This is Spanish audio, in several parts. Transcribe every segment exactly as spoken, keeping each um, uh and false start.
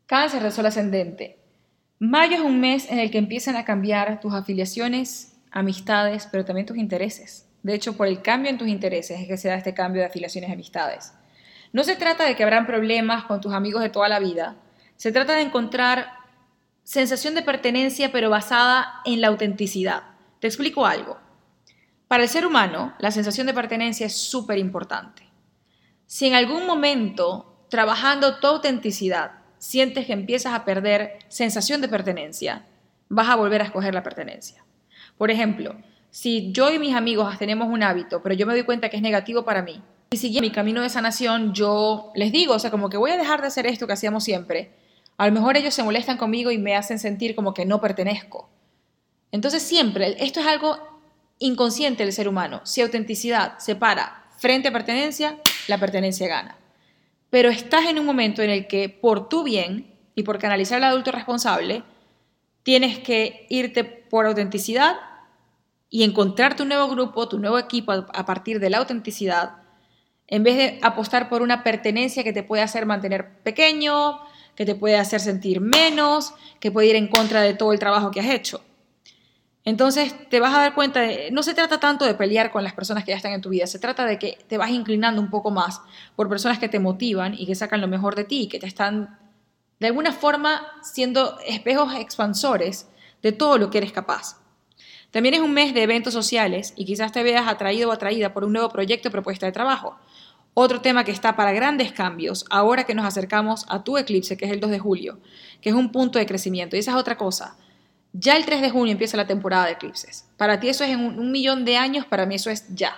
Cáncer de sol ascendente. Mayo es un mes en el que empiezan a cambiar tus afiliaciones, amistades, pero también tus intereses. De hecho, por el cambio en tus intereses es que se da este cambio de afiliaciones y amistades. No se trata de que habrán problemas con tus amigos de toda la vida. Se trata de encontrar sensación de pertenencia, pero basada en la autenticidad. Te explico algo. Para el ser humano, la sensación de pertenencia es súper importante. Si en algún momento, trabajando tu autenticidad, sientes que empiezas a perder sensación de pertenencia, vas a volver a escoger la pertenencia. Por ejemplo, si yo y mis amigos tenemos un hábito, pero yo me doy cuenta que es negativo para mí, y siguiendo mi camino de sanación, yo les digo, o sea, como que voy a dejar de hacer esto que hacíamos siempre, a lo mejor ellos se molestan conmigo y me hacen sentir como que no pertenezco. Entonces siempre, esto es algo inconsciente del ser humano. Si autenticidad se para frente a pertenencia, la pertenencia gana. Pero estás en un momento en el que por tu bien y por canalizar al adulto responsable, tienes que irte por autenticidad y encontrar tu nuevo grupo, tu nuevo equipo a partir de la autenticidad, en vez de apostar por una pertenencia que te puede hacer mantener pequeño, que te puede hacer sentir menos, que puede ir en contra de todo el trabajo que has hecho. Entonces te vas a dar cuenta de, no se trata tanto de pelear con las personas que ya están en tu vida, se trata de que te vas inclinando un poco más por personas que te motivan y que sacan lo mejor de ti y que te están de alguna forma siendo espejos expansores de todo lo que eres capaz. También es un mes de eventos sociales y quizás te veas atraído o atraída por un nuevo proyecto o propuesta de trabajo. Otro tema que está para grandes cambios ahora que nos acercamos a tu eclipse, que es el dos de julio, que es un punto de crecimiento. Y esa es otra cosa. Ya el tres de junio empieza la temporada de eclipses. Para ti eso es en un, un millón de años, para mí eso es ya.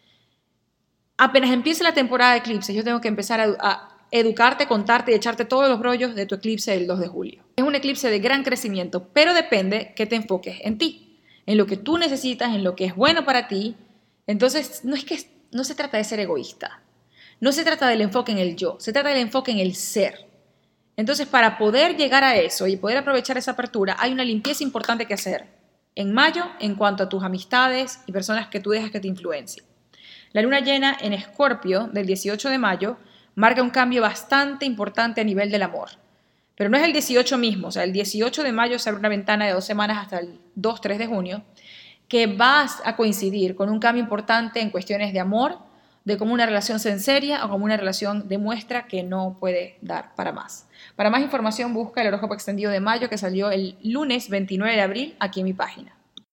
Apenas empiece la temporada de eclipses, yo tengo que empezar a, a educarte, contarte y echarte todos los rollos de tu eclipse del dos de julio. Es un eclipse de gran crecimiento, pero depende que te enfoques en ti, en lo que tú necesitas, en lo que es bueno para ti. Entonces, no es que no se trata de ser egoísta. No se trata del enfoque en el yo, se trata del enfoque en el ser. Entonces, para poder llegar a eso y poder aprovechar esa apertura, hay una limpieza importante que hacer en mayo en cuanto a tus amistades y personas que tú dejas que te influencien. La luna llena en Escorpio del dieciocho de mayo marca un cambio bastante importante a nivel del amor. Pero no es el dieciocho mismo, o sea, el dieciocho de mayo se abre una ventana de dos semanas hasta el dos tres de junio, que vas a coincidir con un cambio importante en cuestiones de amor, de cómo una relación se enseria o cómo una relación demuestra que no puede dar para más. Para más información busca el horóscopo extendido de mayo que salió el lunes veintinueve de abril aquí en mi página.